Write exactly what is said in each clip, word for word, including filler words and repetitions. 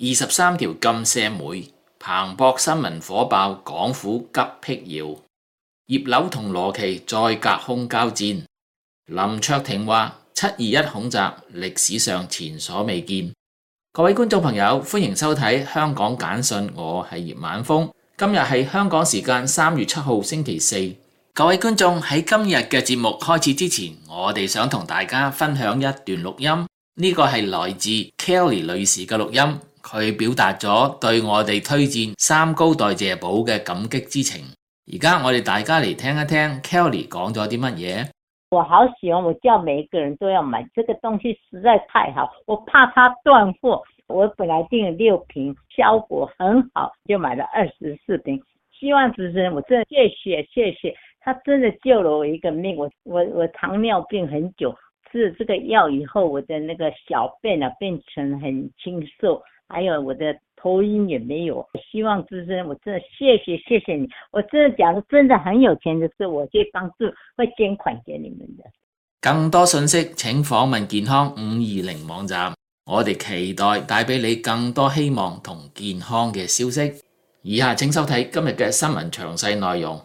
二十三條禁赦媒，彭博新聞火爆，港府急闢謠。葉劉同羅奇再隔空交戰。林卓廷話七二一恐襲歷史上前所未見。各位觀眾朋友，歡迎收睇香港簡訊，我係葉晚風。今日係香港時間三月七號星期四。各位觀眾，喺今日嘅節目開始之前，我哋想同大家分享一段錄音。呢個係來自 Kelly 女士嘅錄音，佢表達咗對我哋推薦三高代謝寶嘅感激之情。而家我哋大家嚟聽一聽 Kelly 講咗啲乜嘢。 我好喜歡，我叫每一個人都要買，這個東西實在太好，我怕它斷貨。我本來訂了六瓶，效果很好，就買了二十四瓶。希望主持人，我真的謝謝謝謝，他真的救了我一個命。我我我糖尿病很久。吃了這個藥以後，我的那個小便啊變成很清瘦，還有我的頭暈也沒有。希望主持人，我真的謝謝謝謝你，我真的假如真的很有錢的事，我會幫助會捐款給你們的。 更多信息請訪問健康五二零網站，我哋期待帶俾你更多希望同健康嘅消息。以下請收睇今日嘅新聞詳細內容。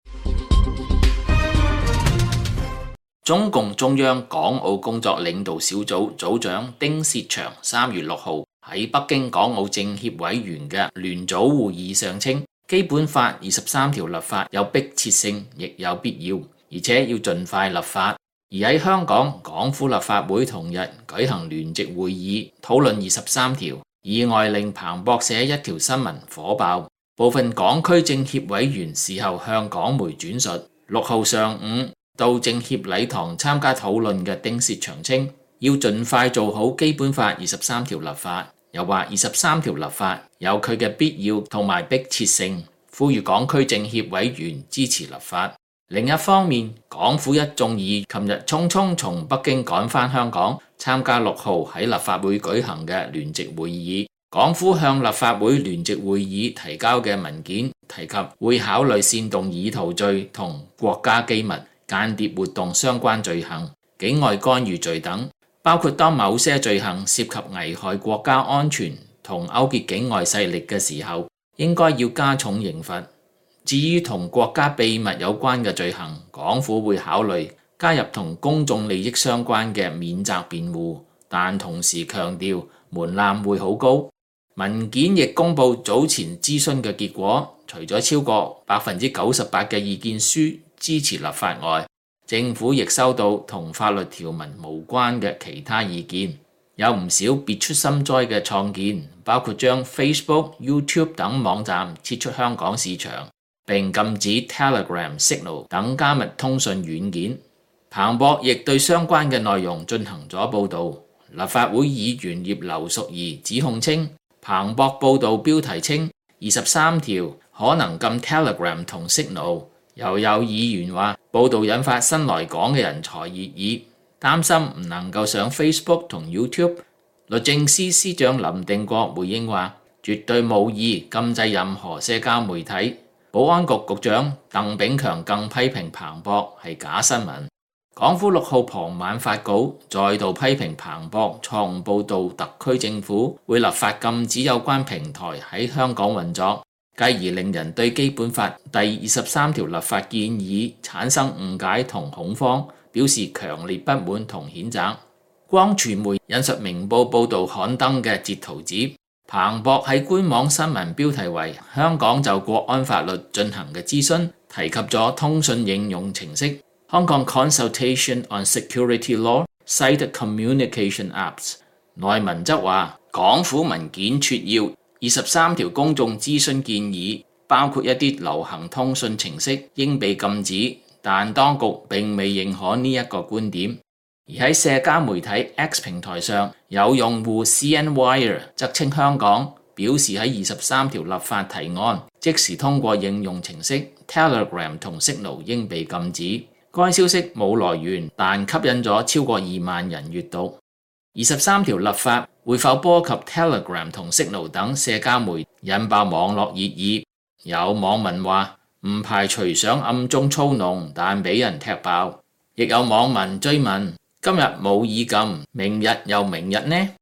中共中央港澳工作領導小組組長丁薛祥三月六號喺北京港澳政協委員嘅聯組會議上稱，基本法二十三條立法有迫切性，亦有必要，而且要盡快立法。而喺香港，港府立法會同日舉行聯席會議，討論二十三條，意外令彭博社一條新聞火爆。部分港區政協委員事後向港媒轉述，六號上午到政協禮堂參加討論嘅丁薛祥稱，要盡快做好基本法二十三條立法，又話二十三條立法有佢嘅必要同埋迫切性，呼籲港區政協委員支持立法。另一方面，港府一眾議員琴日匆匆從北京趕返香港，參加六號喺立法會舉行嘅聯席會議。港府向立法會聯席會議提交嘅文件提及，會考慮煽動意圖罪同國家機密間諜活動相關罪行、境外干預罪等，包括當某些罪行涉及危害國家安全同勾結境外勢力嘅時候，應該要加重刑罰。至於同國家秘密有關嘅罪行，港府會考慮加入同公眾利益相關嘅免責辯護，但同時強調門檻會好高。文件亦公布早前諮詢嘅結果，除咗超過百分之九十八嘅意見書支持立法外，政府亦收到同法律條文無關嘅其他意見，有唔少別出心裁嘅創建，包括將 Facebook、YouTube 等網站撤出香港市場，並禁止 Telegram、Signal 等加密通訊軟件。彭博亦對相關嘅內容進行咗報導。立法會議員葉劉淑儀指控稱，彭博報導標題稱二十三條可能禁 Telegram 同 Signal。又有議員話，報導引發新來港嘅人才熱議，擔心唔能夠上 Facebook 同 YouTube。律政司司長林定國回應話，絕對無意禁制任何社交媒體。保安局局長鄧炳強更批評彭博係假新聞。港府六號傍晚發稿，再度批評彭博錯誤報導特區政府會立法禁止有關平台喺香港運作，繼而令人對基本法第二十三條立法建議產生誤解同恐慌，表示強烈不滿同譴責。光傳媒引述明報報導刊登嘅截圖指，彭博喺官網新聞標題為香港就國安法律進行嘅諮詢，提及咗通訊應用程式 Hong Kong Consultation on Security Law Cited Communication Apps。內文則話，港府文件撮要二十三條公眾諮詢建議，包括一啲流行通訊程式應被禁止，但當局並未認可呢一個觀點。而喺社交媒體 X 平台上，有用戶 C N Wire 則稱香港表示喺二十三條立法提案，即時通過應用程式 Telegram 同 Signal 應被禁止。該消息冇來源，但吸引咗超過二萬人閱讀。二十三條立法會否波及 Telegram 同 Signal 等社交媒體，引爆網絡熱議。有網民話唔排除想暗中操弄，但俾人踢爆。亦有網民追問，今日冇意禁，明日又明日呢？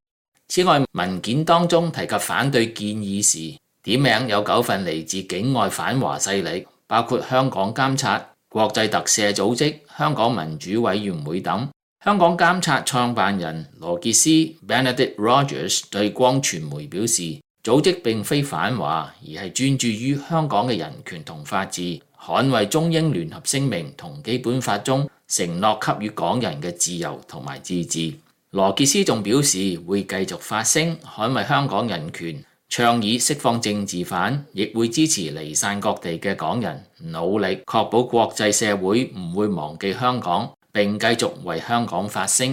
此外，文件當中提及反對建議時，點名有九份嚟自境外反華勢力，包括香港監察、國際特赦組織、香港民主委員會等。香港監察創辦人羅傑斯 Benedict Rogers 對光傳媒表示，組織並非反華，而係專注於香港嘅人權同法治，捍衛中英聯合聲明同基本法中承諾給予港人嘅自由同埋自治。羅傑斯仲表示會繼續發聲，捍衛香港人權，倡議釋放政治犯，亦會支持離散各地嘅港人，努力確保國際社會唔會忘記香港，並繼續為香港發聲。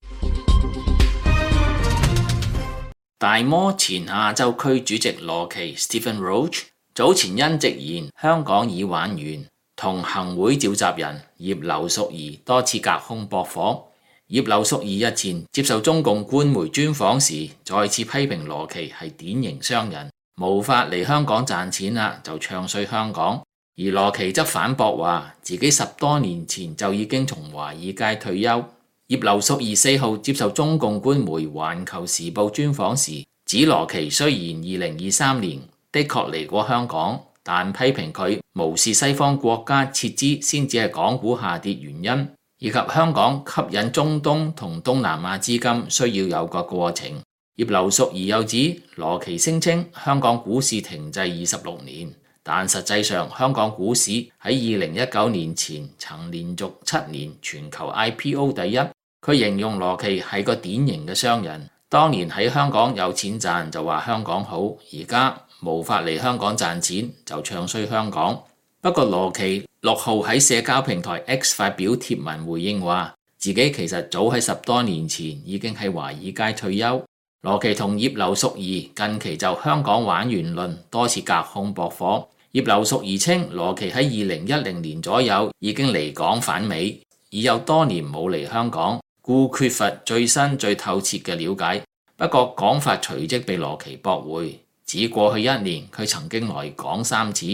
大摩前亞洲區主席羅奇 Stephen Roach 早前因直言香港已玩完，同行會召集人葉劉淑儀多次隔空駁火。葉劉淑儀日前接受中共官媒專訪時，再次批評羅奇係典型商人，無法嚟香港賺錢啦，就唱衰香港。而羅奇則反駁話，自己十多年前就已經從華爾街退休。葉劉淑儀四號接受中共官媒《環球時報》專訪時，指羅奇雖然二零二三年的確嚟過香港，但批評佢無視西方國家撤資先至係港股下跌原因，以及香港吸引中東同東南亞資金需要有個過程。葉劉淑儀又指羅奇聲稱香港股市停滯二十六年，但實際上香港股市喺二零一九年前曾連續七年全球 I P O 第一。佢形容羅奇係個典型嘅商人，當年喺香港有錢賺就話香港好，而家無法嚟香港賺錢就唱衰香港。不過羅奇六號喺社交平台 X 發表貼文回應話，自己其實早喺十多年前已經喺華爾街退休。羅奇同葉劉淑儀近期就香港玩完論多次隔空駁火。葉劉淑儀稱羅奇喺二零一零年左右已經離港返美，已有多年冇嚟香港，故缺乏最新最透徹嘅了解。不過講法隨即被羅奇駁回，指過去一年佢曾經來港三次。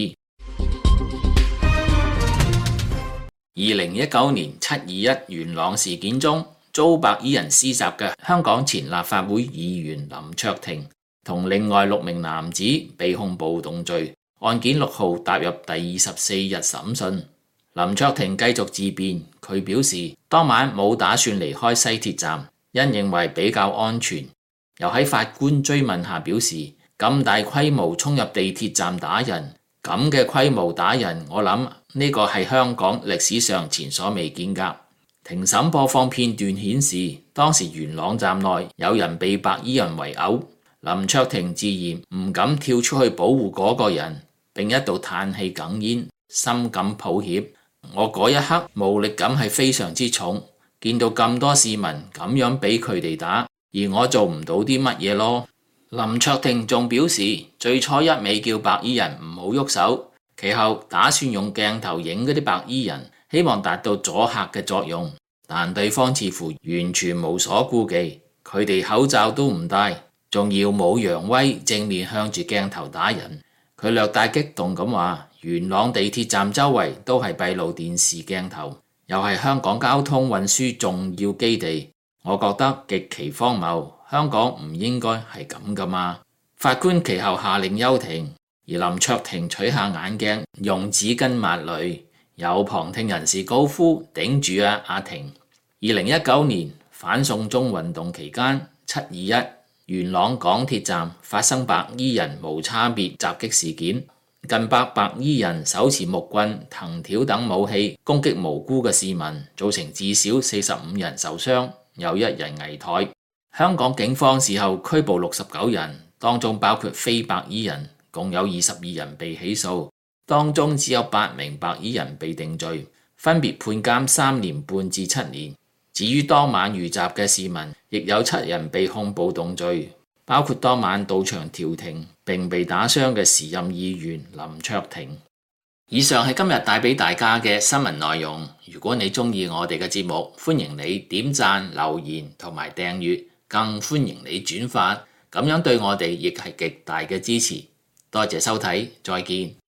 二零一九年七二一元朗事件中遭白衣人施襲嘅香港前立法會議員林卓廷同另外六名男子被控暴動罪，案件六號踏入第二十四日審訊。林卓廷繼續自辯，佢表示當晚冇打算離開西鐵站，因認為比較安全。又喺法官追問下表示，咁大規模衝入地鐵站打人，咁嘅規模打人，我諗呢個係香港歷史上前所未見㗎。庭審播放片段顯示，當時元朗站內有人被白衣人圍毆，林卓廷自然唔敢跳出去保護嗰個人，並一度嘆氣哽咽，深感抱歉。我嗰一刻無力感係非常之重，見到咁多市民咁樣俾佢哋打，而我做唔到啲乜嘢咯。林卓廷仲表示，最初一味叫白衣人唔好喐手，其後打算用鏡頭影嗰啲白衣人，希望達到阻嚇嘅作用，但對方似乎完全無所顧忌，佢哋口罩都唔戴，仲耀武揚威，正面向住鏡頭打人。佢略帶激動咁話，元朗地鐵站周圍都係閉路電視鏡頭，又係香港交通運輸重要基地，我覺得極其荒謬。香港唔應該係咁噶嘛。法官其後下令休庭，而林卓廷取下眼鏡，用紙巾抹淚。有旁聽人士高呼頂住啊阿廷。二零一九年反送中運動期間，七二一元朗港鐵站發生白衣人無差別襲擊事件，近百白衣人手持木棍、藤條等武器攻擊無辜嘅市民，造成至少四十五人受傷，有一人危殆。香港警方事後拘捕六十九人，當中包括非白衣人，共有二十二人被起訴，當中只有八名白衣人被定罪，分別判監三年半至七年。至於當晚遇襲嘅市民，亦有七人被控暴動罪，包括當晚到場調停並被打傷嘅時任議員林卓廷。以上係今日帶俾大家嘅新聞內容。如果你鍾意我哋嘅節目，歡迎你點讚、留言同埋訂閱，更歡迎你轉發，咁樣對我哋亦係極大嘅支持。多謝收睇，再見。